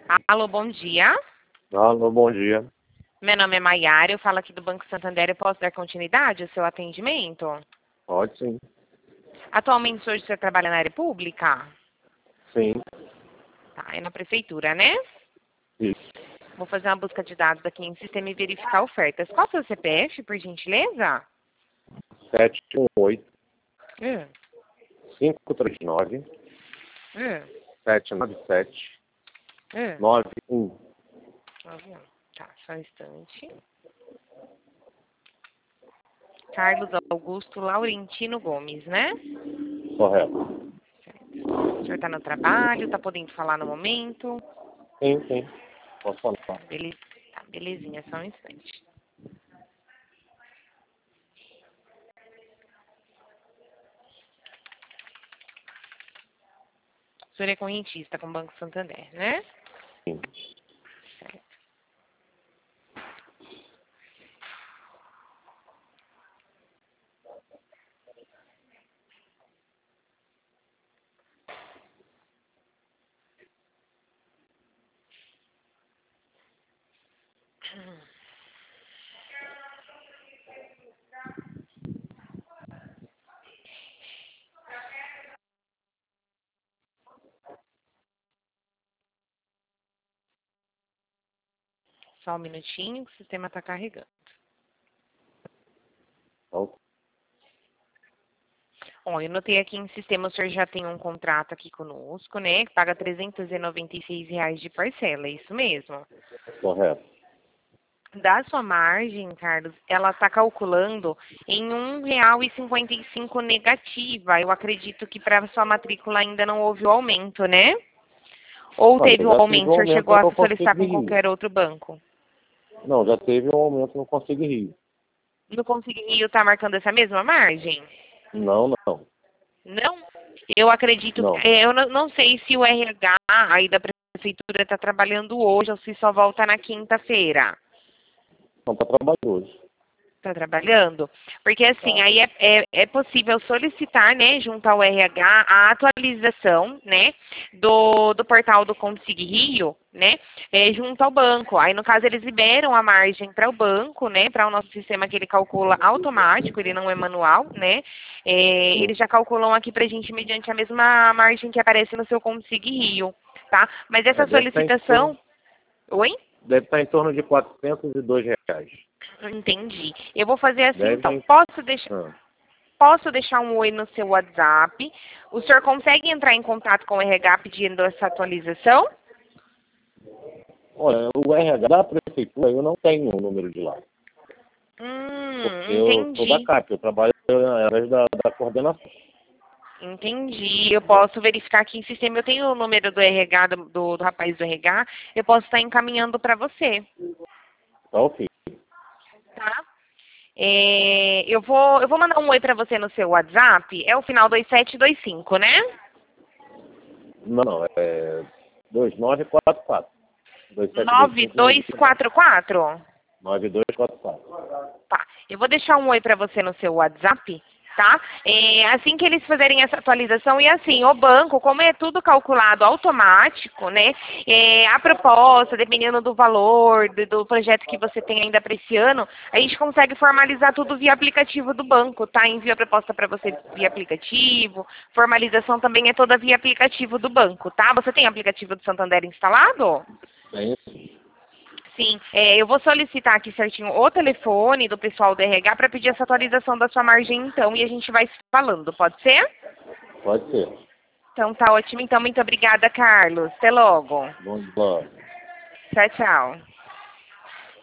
Alô, bom dia. Alô, bom dia. Meu nome é Maiara, eu falo aqui do Banco Santander. Eu posso dar continuidade ao seu atendimento? Pode sim. Atualmente, hoje, você trabalha na área pública? Sim. Tá, é na prefeitura, né? Isso. Vou fazer uma busca de dados aqui em sistema e verificar ofertas. Qual é o seu CPF, por gentileza? 718 Hum, 539 hum, 797 hum. 91. Tá, só um instante. Carlos Augusto Laurentino Gomes, né? Correto. O senhor está no trabalho, está podendo falar no momento? Sim, sim. Posso falar. Tá, belezinha, só um instante. O senhor é correntista com o Banco Santander, né? Sim. Certo. Só um minutinho que o sistema está carregando. Então, Bom, eu notei aqui em sistema, o senhor já tem um contrato aqui conosco, né? Que paga R$ 396 de parcela, é isso mesmo? correto. Da sua margem, Carlos, ela está calculando em R$ 1,55 negativa. Eu acredito que para sua matrícula ainda não houve o aumento, né? Ou Olha, teve o já teve aumento, um o senhor aumento chegou a no solicitar Consigo com Rio. qualquer outro banco? Não, já teve um aumento no Consigo Rio. No Consigo Rio está marcando essa mesma margem? Não, não. Não? Eu acredito, Não. eu não sei se o RH aí da prefeitura está trabalhando hoje ou se só volta na quinta-feira. Não está trabalhando hoje. Está trabalhando? Porque assim, Tá. aí é possível solicitar, né, junto ao RH, a atualização, né, do portal do Consigue Rio, né, junto ao banco. Aí, no caso, eles liberam a margem para o banco, né, para o nosso sistema que ele calcula automático, ele não é manual, né, Sim. eles já calculam aqui para a gente mediante a mesma margem que aparece no seu Consigue Rio, tá? Mas essa Deve estar solicitação... Oi? em torno de R$ 402. Entendi. Eu vou fazer assim, então. Deve. Ah. Posso deixar um oi no seu WhatsApp? O senhor consegue entrar em contato com o RH pedindo essa atualização? Olha, o RH da prefeitura, eu não tenho o número de lá. Porque eu sou da Entendi. CAP, eu trabalho através da coordenação. Entendi. Eu Entendeu? posso verificar aqui em sistema. Eu tenho o número do RH, do rapaz do RH. Eu posso estar encaminhando para você, Tá ok. tá? Eu vou mandar um oi para você no seu WhatsApp. É o final 2725, né? Não, é 2944. 2725 no final. 9244. 9244. Tá. Eu vou deixar um oi para você no seu WhatsApp, tá? Assim que eles fizerem essa atualização, e assim, o banco, como é tudo calculado automático, né? A proposta, dependendo do valor, do projeto que você tem ainda para esse ano, a gente consegue formalizar tudo via aplicativo do banco, tá? Envia a proposta para você via aplicativo, formalização também é toda via aplicativo do banco, tá? Você tem aplicativo do Santander instalado? É isso? Sim, eu vou solicitar aqui certinho o telefone do pessoal do RH para pedir essa atualização da sua margem, então, e a gente vai se falando, pode ser? Pode ser. Então tá ótimo, então, muito obrigada, Carlos. Até logo. Bom dia. Tchau, tchau.